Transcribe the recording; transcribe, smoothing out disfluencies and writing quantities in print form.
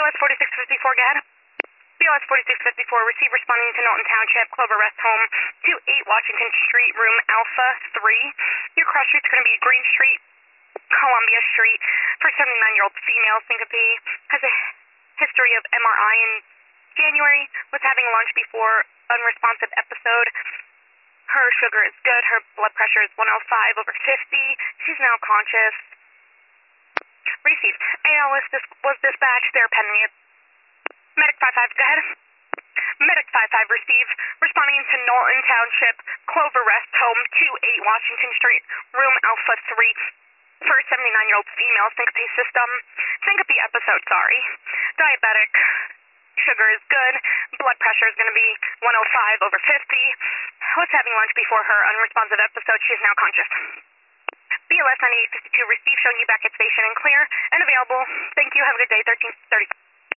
BLS 4654, go ahead. BLS 4654, receive responding to Knowlton Township, Clover Rest Home, 28 Washington Street, room Alpha 3. Your cross street's going to be Green Street, Columbia Street. For 79-year-old female, syncope, has a history of MRI in January, was having lunch before unresponsive episode. Her sugar is good. Her blood pressure is 105/50. She's now conscious. Received. AL was dispatched. They're pending it. Medic 55, go ahead. Medic 55 received. Responding to Knowlton Township, Clover Rest Home, 28 Washington Street, room Alpha 3. For a 79-year-old female, syncope system. Syncope episode, sorry. Diabetic. Sugar is good. Blood pressure is going to be 105/50. Was having lunch before her unresponsive episode. She is now conscious. BLS 9852 received, showing you back at station and clear and available. Thank you. Have a good day. 1330.